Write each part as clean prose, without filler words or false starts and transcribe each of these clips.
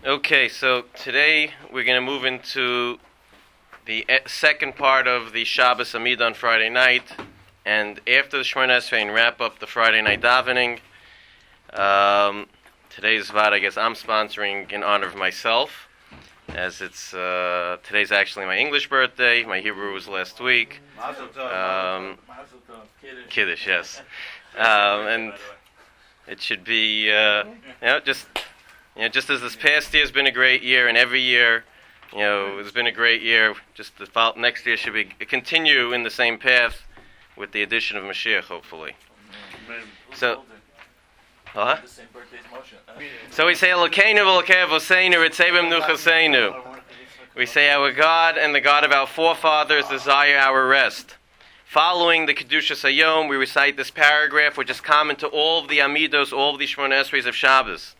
Okay, so today we're going to move into the second part of the Shabbos Amida on Friday night, and after the Shemona Esrei and wrap up the Friday night davening. Today's Vad, I guess I'm sponsoring in honor of myself, as it's today's actually my English birthday. My Hebrew was last week. Mazel tov. Kiddush, yes, and it should be just as this past year has been a great year, and every year, it's been a great year. Just the next year should be continue in the same path with the addition of Mashiach, hopefully. So, So we say Elokeinu v'Elokei Avoseinu Ritzevim Nuchaseinu. We say our God and the God of our forefathers desire our rest. Following the Kedushas Hayom, we recite this paragraph, which is common to all of the Amidos, all of the Shemona Esreis of Shabbos.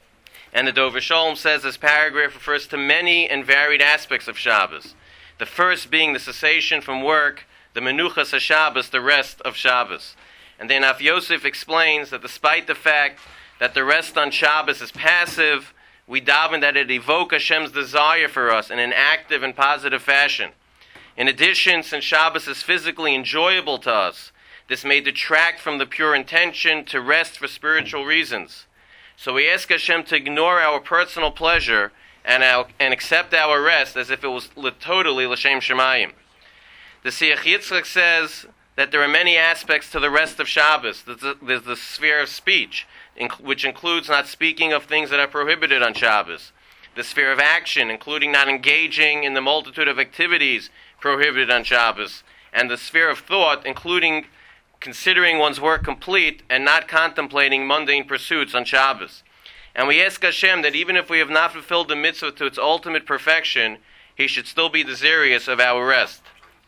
And the Dover Shalom says this paragraph refers to many and varied aspects of Shabbos. The first being the cessation from work, the Menuchas HaShabbos, the rest of Shabbos. And then Af Yosef explains that despite the fact that the rest on Shabbos is passive, we daven that it evoke Hashem's desire for us in an active and positive fashion. In addition, since Shabbos is physically enjoyable to us, this may detract from the pure intention to rest for spiritual reasons. So we ask Hashem to ignore our personal pleasure and accept our rest as if it was totally L'Shem Shemayim. The Siach Yitzchak says that there are many aspects to the rest of Shabbos. There's the sphere of speech, which includes not speaking of things that are prohibited on Shabbos. The sphere of action, including not engaging in the multitude of activities prohibited on Shabbos. And the sphere of thought, including considering one's work complete and not contemplating mundane pursuits on Shabbos. And we ask Hashem that even if we have not fulfilled the mitzvah to its ultimate perfection, He should still be desirous of our rest.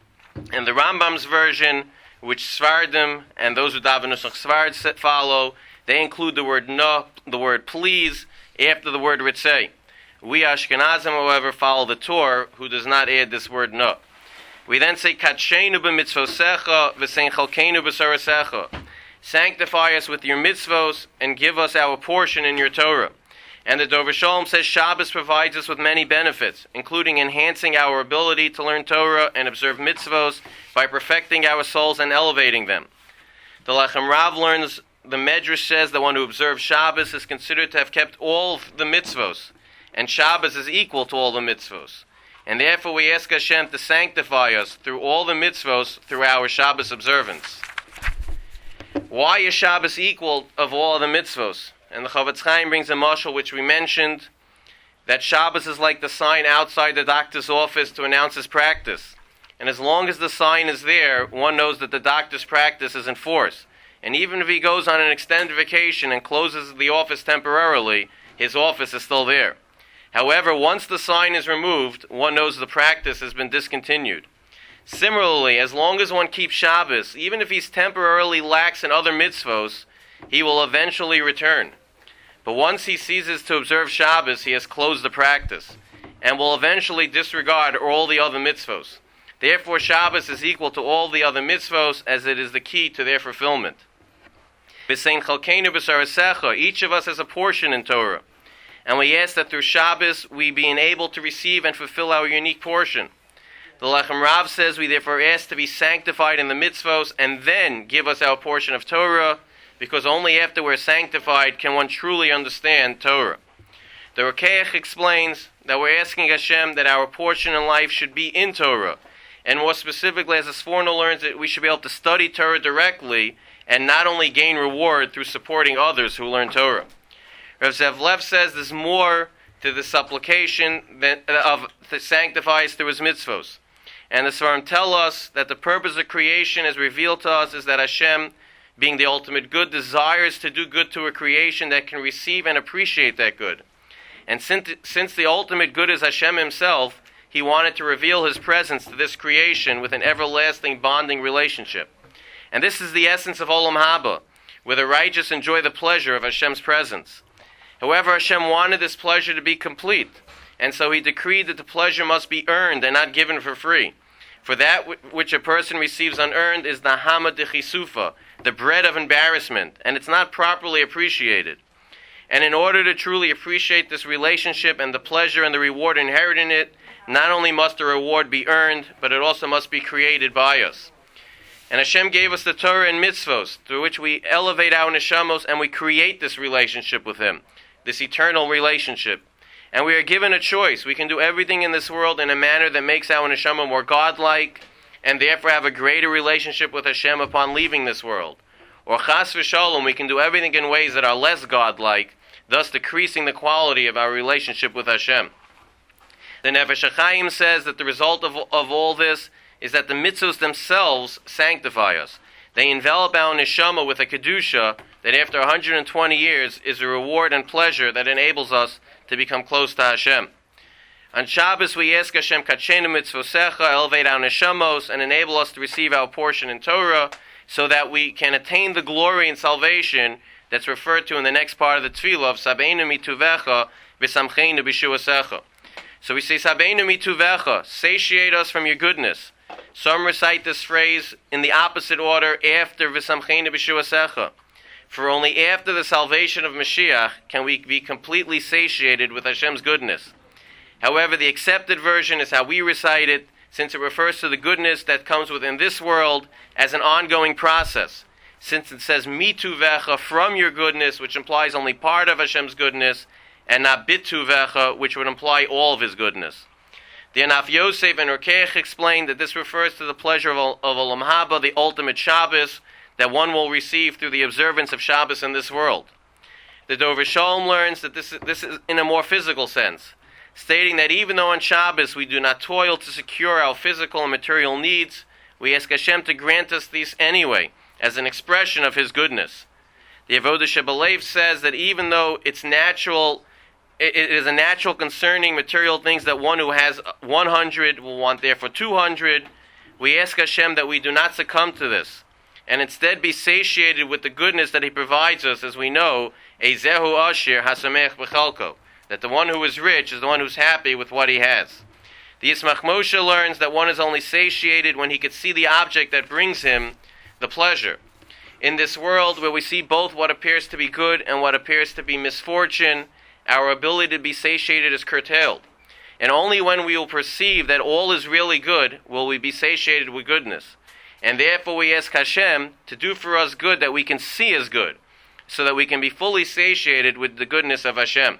In the Rambam's version, which Sfardim and those who daven Nusach Svard follow, they include the word no, the word please, after the word ritzei. We Ashkenazim, however, follow the Torah, who does not add this word no. We then say, Katshenu b'mitzvosecha v'sein chalkeinu b'sarasecha. Sanctify us with your mitzvos and give us our portion in your Torah. And the Dover Shalom says Shabbos provides us with many benefits, including enhancing our ability to learn Torah and observe mitzvos by perfecting our souls and elevating them. The Lechem Rav learns, the Medrash says the one who observes Shabbos is considered to have kept all the mitzvos, and Shabbos is equal to all the mitzvos. And therefore we ask Hashem to sanctify us through all the mitzvos through our Shabbos observance. Why is Shabbos equal of all the mitzvos? And the Chavetz Chaim brings a mashal which we mentioned, that Shabbos is like the sign outside the doctor's office to announce his practice. And as long as the sign is there, one knows that the doctor's practice is in force. And even if he goes on an extended vacation and closes the office temporarily, his office is still there. However, once the sign is removed, one knows the practice has been discontinued. Similarly, as long as one keeps Shabbos, even if he's temporarily lax in other mitzvos, he will eventually return. But once he ceases to observe Shabbos, he has closed the practice, and will eventually disregard all the other mitzvos. Therefore, Shabbos is equal to all the other mitzvos, as it is the key to their fulfillment. B'sein chalkeinu b'sarasecha, each of us has a portion in Torah. And we ask that through Shabbos we be enabled to receive and fulfill our unique portion. The Lechem Rav says we therefore ask to be sanctified in the mitzvos and then give us our portion of Torah, because only after we're sanctified can one truly understand Torah. The Rokeach explains that we're asking Hashem that our portion in life should be in Torah, and more specifically, as the Sforno learns, that we should be able to study Torah directly and not only gain reward through supporting others who learn Torah. Rav Zev Lev says there's more to the supplication that sanctifies through his mitzvos. And the Svarim tell us that the purpose of creation as revealed to us is that Hashem, being the ultimate good, desires to do good to a creation that can receive and appreciate that good. And since the ultimate good is Hashem himself, he wanted to reveal his presence to this creation with an everlasting bonding relationship. And this is the essence of Olam Haba, where the righteous enjoy the pleasure of Hashem's presence. However, Hashem wanted this pleasure to be complete, and so he decreed that the pleasure must be earned and not given for free. For that which a person receives unearned is the hama de chisufa, the bread of embarrassment, and it's not properly appreciated. And in order to truly appreciate this relationship and the pleasure and the reward inherent in it, not only must the reward be earned, but it also must be created by us. And Hashem gave us the Torah and mitzvos, through which we elevate our neshamos and we create this relationship with Him, this eternal relationship. And we are given a choice. We can do everything in this world in a manner that makes our neshama more godlike, and therefore have a greater relationship with Hashem upon leaving this world. Or chas v'shalom, we can do everything in ways that are less godlike, thus decreasing the quality of our relationship with Hashem. The Nefesh HaChaim says that the result of all this is that the mitzvos themselves sanctify us. They envelop our neshama with a kedusha that after 120 years is a reward and pleasure that enables us to become close to Hashem. On Shabbos we ask Hashem, Kachenu mitzvosecha, elevate our neshamos and enable us to receive our portion in Torah so that we can attain the glory and salvation that's referred to in the next part of the tefillah of Sabeinu mituvecha v'samcheinu b'shuasecha. So we say, Sabeinu mituvecha, satiate us from your goodness. Some recite this phrase in the opposite order after v'samcheinu b'shuasecha. For only after the salvation of Mashiach can we be completely satiated with Hashem's goodness. However, the accepted version is how we recite it, since it refers to the goodness that comes within this world as an ongoing process. Since it says mituvecha, from your goodness, which implies only part of Hashem's goodness, and not bituvecha, which would imply all of His goodness. The Anaf Yosef and Urkeich explained that this refers to the pleasure of Olam Haba, the ultimate Shabbos, that one will receive through the observance of Shabbos in this world. The Dover Shalom learns that this is in a more physical sense, stating that even though on Shabbos we do not toil to secure our physical and material needs, we ask Hashem to grant us these anyway, as an expression of His goodness. The Avodah Shebelev says that even though it is a natural concerning material things that one who has 100 will want therefore 200, we ask Hashem that we do not succumb to this, and instead be satiated with the goodness that He provides us, as we know, Ezehu Ashir Hasamech B'chalko, that the one who is rich is the one who's happy with what he has. The Yismach Moshe learns that one is only satiated when he could see the object that brings him the pleasure. In this world where we see both what appears to be good and what appears to be misfortune, our ability to be satiated is curtailed. And only when we will perceive that all is really good will we be satiated with goodness. And therefore we ask Hashem to do for us good that we can see as good, so that we can be fully satiated with the goodness of Hashem.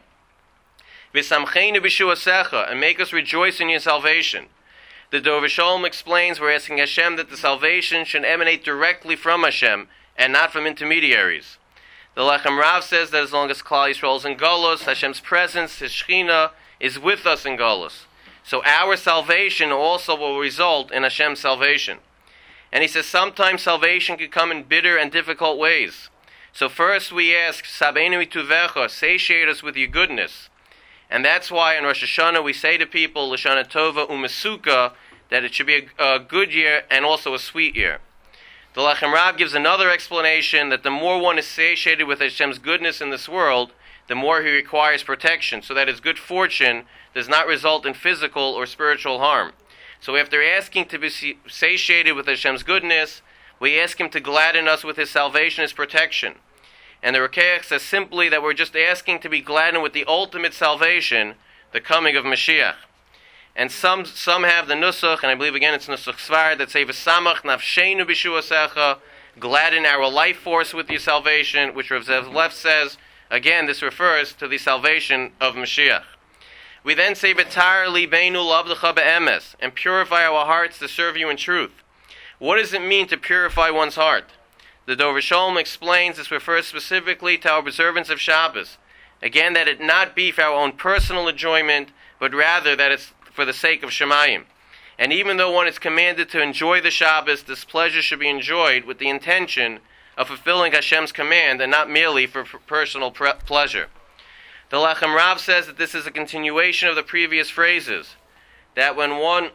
V'samcheinu b'shuasecha, and make us rejoice in your salvation. The Dover Shalom explains we're asking Hashem that the salvation should emanate directly from Hashem and not from intermediaries. The Lechem Rav says that as long as Klal Yisrael is in Golus, Hashem's presence, His Shechina, is with us in Golus. So our salvation also will result in Hashem's salvation. And he says sometimes salvation can come in bitter and difficult ways. So first we ask, Sabeinu mituvecha, satiate us with your goodness. And that's why in Rosh Hashanah we say to people, L'shana Tova u'mesuka, that it should be a good year and also a sweet year. The Lechem Rav gives another explanation that the more one is satiated with Hashem's goodness in this world, the more He requires protection, so that his good fortune does not result in physical or spiritual harm. So after asking to be satiated with Hashem's goodness, we ask Him to gladden us with His salvation, His protection. And the Rekeach says simply that we're just asking to be gladdened with the ultimate salvation, the coming of Mashiach. And some have the Nusach, and I believe again it's Nusach Svar, that say, V'samach nafsheinu b'shuasecha, gladden our life force with your salvation, which Rav Zev Lev says, again, this refers to the salvation of Mashiach. We then say, V'tar libeinu l'avdecha be'emes, and purify our hearts to serve you in truth. What does it mean to purify one's heart? The Dover Shalom explains this refers specifically to our observance of Shabbos. Again, that it not be for our own personal enjoyment, but rather that it's for the sake of Shemayim. And even though one is commanded to enjoy the Shabbos, this pleasure should be enjoyed with the intention of fulfilling Hashem's command and not merely for personal pleasure. The Lechem Rav says that this is a continuation of the previous phrases, that when one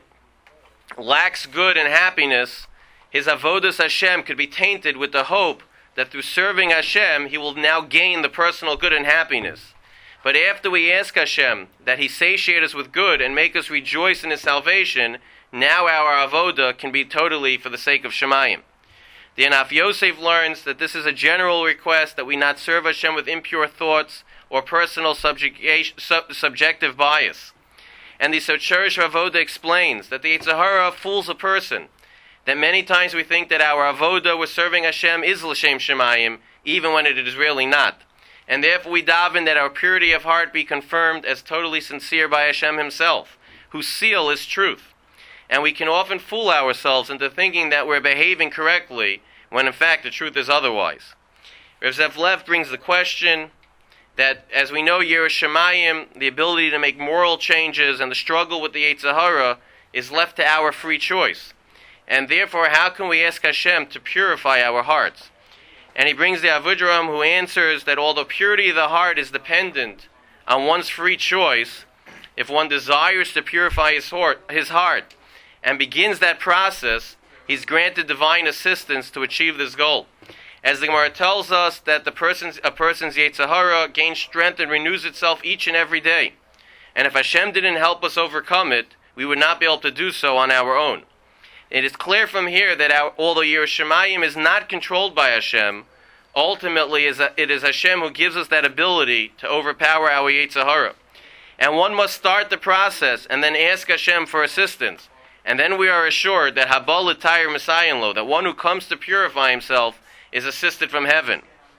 lacks good and happiness, his avodas Hashem could be tainted with the hope that through serving Hashem, he will now gain the personal good and happiness. But after we ask Hashem that He satiate us with good and make us rejoice in His salvation, now our avodah can be totally for the sake of Shemayim. The Anaf Yosef learns that this is a general request that we not serve Hashem with impure thoughts or personal subjective bias. And the Socherish Avoda explains that the Yetzer Hara fools a person, that many times we think that our avoda with serving Hashem is l'shem shemayim, even when it is really not. And therefore we daven that our purity of heart be confirmed as totally sincere by Hashem Himself, whose seal is truth. And we can often fool ourselves into thinking that we're behaving correctly, when in fact the truth is otherwise. Rav Zev Lev brings the question that, as we know, Yiras Shamayim, the ability to make moral changes and the struggle with the Yetzer Hara, is left to our free choice. And therefore, how can we ask Hashem to purify our hearts? And he brings the Avudraham, who answers that although purity of the heart is dependent on one's free choice, if one desires to purify his heart and begins that process, he's granted divine assistance to achieve this goal. As the Gemara tells us that a person's Yetzer Hara gains strength and renews itself each and every day. And if Hashem didn't help us overcome it, we would not be able to do so on our own. It is clear from here that although Yiras Shamayim is not controlled by Hashem, ultimately it is Hashem who gives us that ability to overpower our Yetzer Hara. And one must start the process and then ask Hashem for assistance. And then we are assured that Habal L'Tayr Messiah Lo, that one who comes to purify himself is assisted from heaven.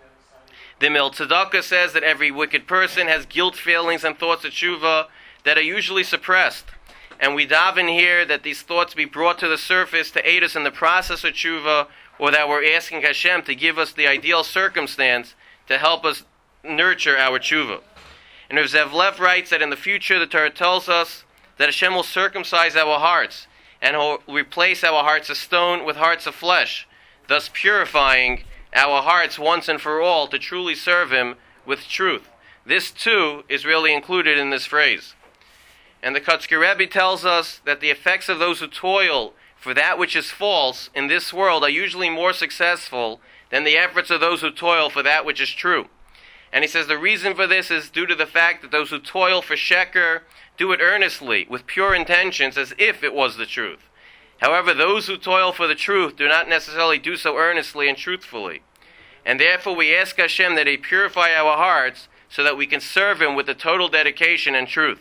The Mil Tzedakah says that every wicked person has guilt feelings and thoughts of tshuva that are usually suppressed. And we daven here that these thoughts be brought to the surface to aid us in the process of tshuva, or that we're asking Hashem to give us the ideal circumstance to help us nurture our tshuva. And Rav Zev Lev writes that in the future the Torah tells us that Hashem will circumcise our hearts and will replace our hearts of stone with hearts of flesh, thus purifying our hearts once and for all to truly serve Him with truth. This too is really included in this phrase. And the Kotzker Rebbe tells us that the effects of those who toil for that which is false in this world are usually more successful than the efforts of those who toil for that which is true. And he says the reason for this is due to the fact that those who toil for sheker do it earnestly, with pure intentions, as if it was the truth. However, those who toil for the truth do not necessarily do so earnestly and truthfully. And therefore we ask Hashem that He purify our hearts so that we can serve Him with the total dedication and truth.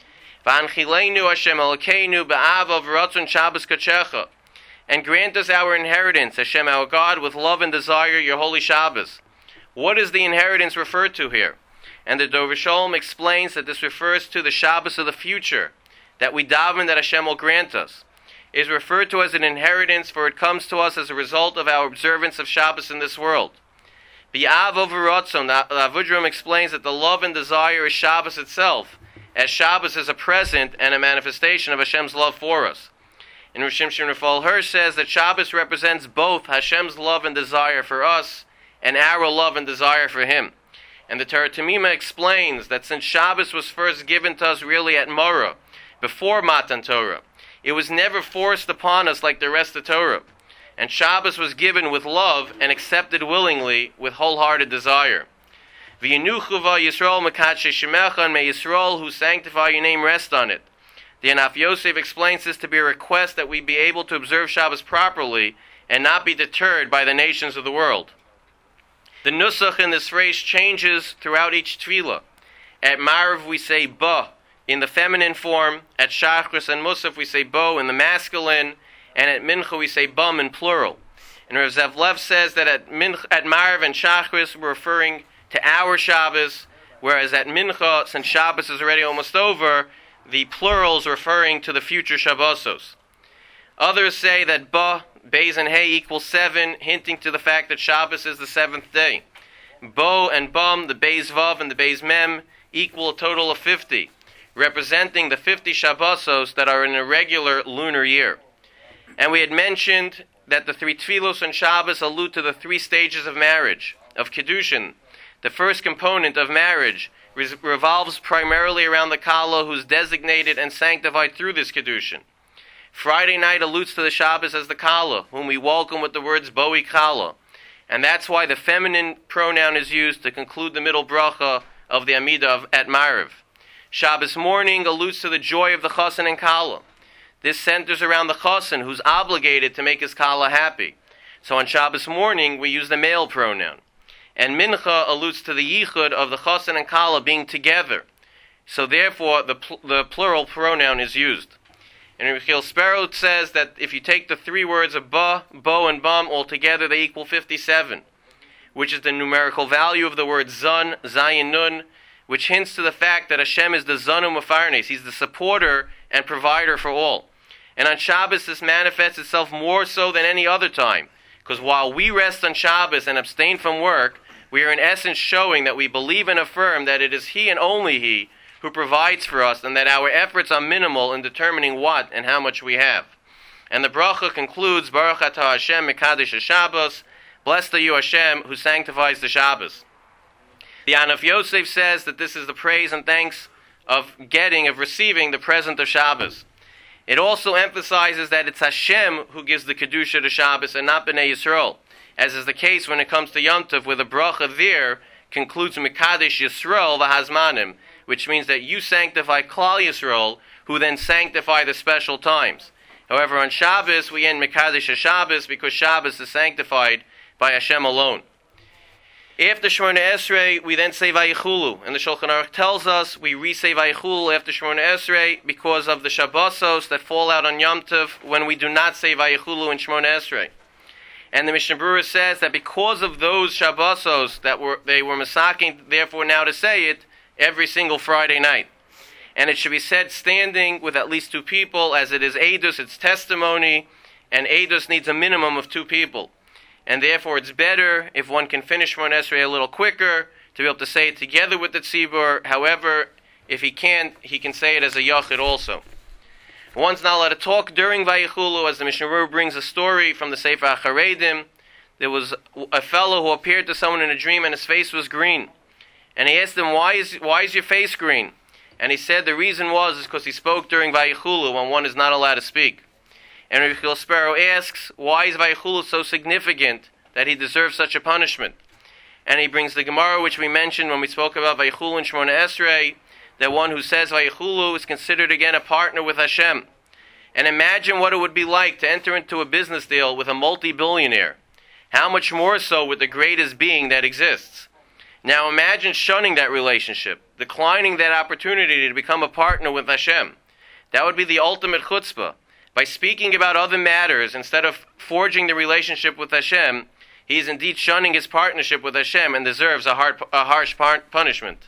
V'anchilenu Hashem Elokeinu ba'avav v'ratzon Shabbos kachecha, and grant us our inheritance, Hashem our God, with love and desire your holy Shabbos. What is the inheritance referred to here? And the Dover Shalom explains that this refers to the Shabbos of the future, that we daven that Hashem will grant us. It is referred to as an inheritance, for it comes to us as a result of our observance of Shabbos in this world. B'avav v'ratzon, the Avudraham explains that the love and desire is Shabbos itself, as Shabbos is a present and a manifestation of Hashem's love for us. And Rosh Shimshon Raphael Hirsch says that Shabbos represents both Hashem's love and desire for us and our love and desire for Him. And the Torah Tamima explains that since Shabbos was first given to us really at Morah, before Matan Torah, it was never forced upon us like the rest of Torah. And Shabbos was given with love and accepted willingly with wholehearted desire. V'yinuchuva Yisrael mekadshe shemecha, and may Yisrael who sanctify your name rest on it. The Anaf Yosef explains this to be a request that we be able to observe Shabbos properly and not be deterred by the nations of the world. The nusach in this phrase changes throughout each tefillah. At Marav we say ba in the feminine form, at Shachris and Musaf we say bo in the masculine, and at Mincha we say bum in plural. And Rav Zev Lev says that at Marav and Shachris we're referring to our Shabbos, whereas at Mincha, since Shabbos is already almost over, the plurals referring to the future Shabbosos. Others say that Ba, Beis and Hey equals 7, hinting to the fact that Shabbos is the 7th day. Bo and Bum, the Beis Vav and the Beis Mem, equal a total of 50, representing the 50 Shabbosos that are in a regular lunar year. And we had mentioned that the 3 Tfilos on Shabbos allude to the 3 stages of marriage, of Kiddushin. The first component of marriage revolves primarily around the Kala, who's designated and sanctified through this Kiddushin. Friday night alludes to the Shabbos as the Kala, whom we welcome with the words Boi Kala. And that's why the feminine pronoun is used to conclude the middle bracha of the Amidah at Marav. Shabbos morning alludes to the joy of the Chassan and Kala. This centers around the Chassan, who's obligated to make his Kala happy. So on Shabbos morning we use the male pronoun. And mincha alludes to the yichud of the chosin and kala being together. So therefore, the plural pronoun is used. And Rabbi Yechiel Sparrow says that if you take the three words of ba, bo, and bam all together, they equal 57, which is the numerical value of the word zun, zayin nun, which hints to the fact that Hashem is the zanu mefarnes. He's the supporter and provider for all. And on Shabbos, this manifests itself more so than any other time, because while we rest on Shabbos and abstain from work, we are in essence showing that we believe and affirm that it is He and only He who provides for us, and that our efforts are minimal in determining what and how much we have. And the bracha concludes, Baruch atah Hashem mekadesh haShabbos, blessed are you Hashem who sanctifies the Shabbos. The Anaf Yosef says that this is the praise and thanks of receiving the present of Shabbos. It also emphasizes that it's Hashem who gives the Kedusha to Shabbos and not Bnei Yisrael, as is the case when it comes to Yom Tov, where the bracha there concludes Mekadesh Yisrael v'hazmanim, which means that you sanctify Klal Yisrael, who then sanctify the special times. However, on Shabbos, we end Mekadesh HaShabbos because Shabbos is sanctified by Hashem alone. After Shemona Esrei, we then say Vayichulu, and the Shulchan Aruch tells us we re-say Vayichulu after Shemona Esrei because of the Shabbosos that fall out on Yom Tov when we do not say Vayichulu in Shemona Esrei. And the Mishnah Berurah says that because of those Shabbosos that they were masaking, therefore now to say it every single Friday night. And it should be said standing with at least two people, as it is Eidos, it's testimony, and Eidos needs a minimum of two people. And therefore it's better if one can finish Shemona Esrei a little quicker, to be able to say it together with the tzibur. However, if he can't, he can say it as a yachid also. One's not allowed to talk during Vayichulu, as the Mishnah Berurah brings a story from the Sefer HaCharedim. There was a fellow who appeared to someone in a dream and his face was green. And he asked him, why is your face green? And he said the reason was because he spoke during Vayichulu when one is not allowed to speak. And Rabbi Yechiel Sparrow asks, why is Vayichulu so significant that he deserves such a punishment? And he brings the Gemara, which we mentioned when we spoke about Vayichulu and Shemona Esrei, that one who says Vayichulu is considered again a partner with Hashem. And imagine what it would be like to enter into a business deal with a multi-billionaire. How much more so with the greatest being that exists. Now imagine shunning that relationship, declining that opportunity to become a partner with Hashem. That would be the ultimate chutzpah. By speaking about other matters instead of forging the relationship with Hashem, he is indeed shunning his partnership with Hashem and deserves a harsh punishment.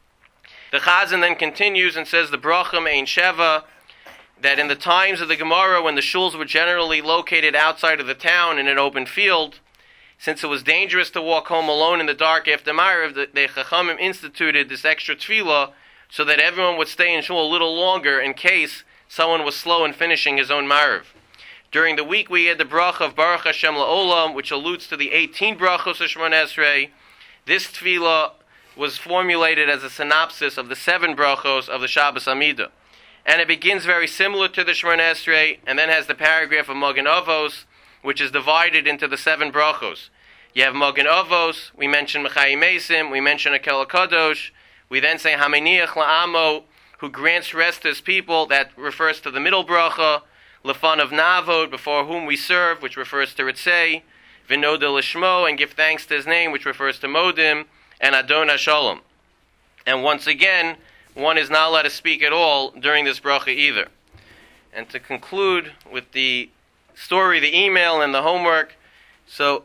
The Chazan then continues and says the bracha Ein Sheva, that in the times of the Gemara when the shuls were generally located outside of the town in an open field, since it was dangerous to walk home alone in the dark after Ma'ariv, the Chachamim instituted this extra tefillah so that everyone would stay in shul a little longer in case someone was slow in finishing his own Ma'ariv. During the week we had the bracha of Baruch Hashem La'olam, which alludes to the 18 brachos of Shemona Esrei. This tefillah was formulated as a synopsis of the 7 brachos of the Shabbos Amidah. And it begins very similar to the Shemona Esrei, and then has the paragraph of Magen Avos, which is divided into the 7 brachos. You have Magen Avos, we mention Mechayim Mesim, we mention Akel HaKadosh, we then say Hameniach La'amo, who grants rest to his people, that refers to the middle bracha, Lefan of Navod, before whom we serve, which refers to Ritzei, Vinoda Lishmo, and give thanks to his name, which refers to Modim, and Adon HaShalom. And once again, one is not allowed to speak at all during this bracha either. And to conclude with the story, the email, and the homework, so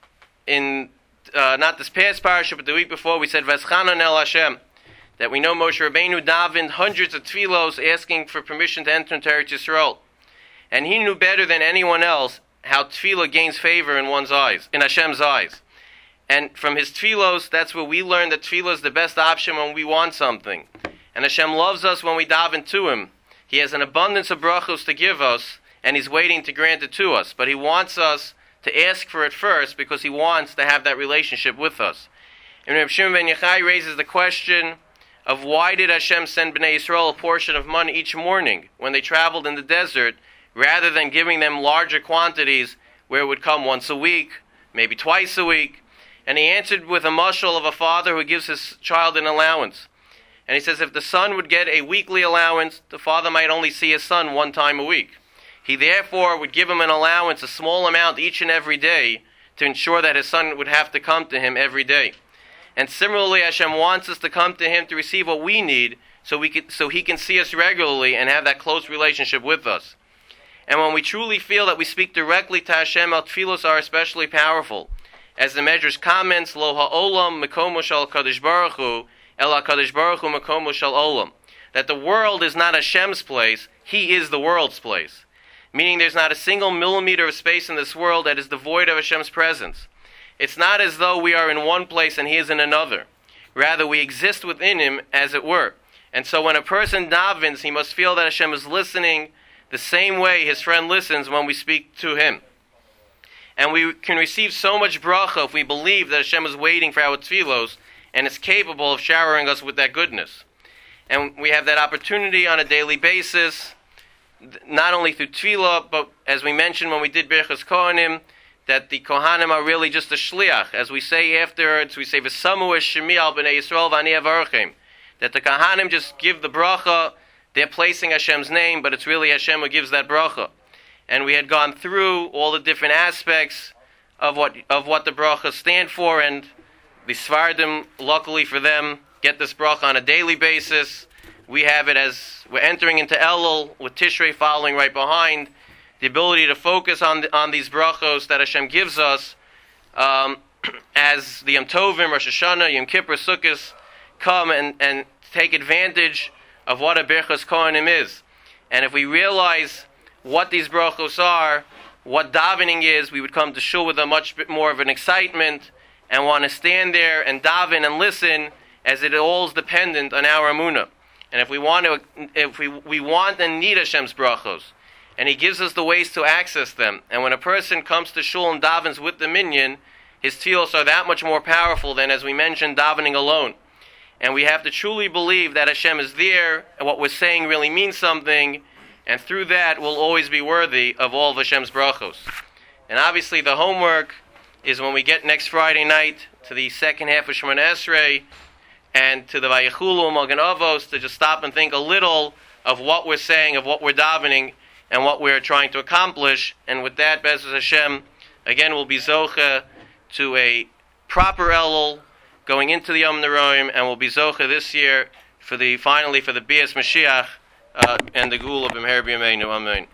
in not this past parasha, but the week before, we said Veschanan El Hashem, that we know Moshe Rabbeinu davened hundreds of tefillos asking for permission to enter into Eretz Yisrael. And he knew better than anyone else how tefillah gains favor in one's eyes, in Hashem's eyes. And from his tefillos, that's where we learn that tefillah is the best option when we want something. And Hashem loves us when we daven to Him. He has an abundance of brachos to give us, and He's waiting to grant it to us. But He wants us to ask for it first because He wants to have that relationship with us. And Reb Shimon ben Yochai raises the question of why did Hashem send Bnei Yisrael a portion of money each morning when they traveled in the desert, rather than giving them larger quantities where it would come once a week, maybe twice a week. And he answered with a mashal of a father who gives his child an allowance. And he says if the son would get a weekly allowance, the father might only see his son one time a week. He therefore would give him an allowance, a small amount each and every day, to ensure that his son would have to come to him every day. And similarly, Hashem wants us to come to Him to receive what we need, so He can see us regularly and have that close relationship with us. And when we truly feel that we speak directly to Hashem, our tefillos are especially powerful. As the Medrash comments, Lo ha'olam mekomo shel Kadosh Baruch Hu, el HaKadosh Baruch Hu mekomo shel olam. That the world is not Hashem's place, He is the world's place. Meaning there's not a single millimeter of space in this world that is devoid of Hashem's presence. It's not as though we are in one place and He is in another. Rather, we exist within Him, as it were. And so when a person davens, he must feel that Hashem is listening the same way his friend listens when we speak to him. And we can receive so much bracha if we believe that Hashem is waiting for our tefillos and is capable of showering us with that goodness. And we have that opportunity on a daily basis, not only through tefillah, but as we mentioned when we did Birchas Kohanim, that the Kohanim are really just a shliach. As we say afterwards, we say, V'samu es shemi al b'nei Yisrael v'ani avarchem. That the Kohanim just give the bracha, they're placing Hashem's name, but it's really Hashem who gives that bracha. And we had gone through all the different aspects of what the brachas stand for, and the Sfardim, luckily for them, get this bracha on a daily basis. We have it as we're entering into Elul, with Tishrei following right behind, the ability to focus on these brachos that Hashem gives us as the Yom Tovim, Rosh Hashanah, Yom Kippur, Sukkot come and take advantage of what a Birchas Kohanim is. And if we realize what these brachos are, what davening is, we would come to shul with a much bit more of an excitement and want to stand there and daven and listen, as it all is dependent on our emunah. And if we want and need Hashem's brachos, and He gives us the ways to access them. And when a person comes to shul and davens with the minyan, his tefillos are that much more powerful than, as we mentioned, davening alone. And we have to truly believe that Hashem is there, and what we're saying really means something, and through that we'll always be worthy of all of Hashem's brachos. And obviously the homework is when we get next Friday night to the second half of Shemona Esrei, and to the Vayichulu, Magen Avos, to just stop and think a little of what we're saying, of what we're davening, and what we're trying to accomplish. And with that, Be'ezus Hashem, again we'll be zocha to a proper Elul, going into the Yom Neroim, and we'll be zocha this year finally for the Bias Mashiach and the Gula B'Meher B'Yameinu. Amen.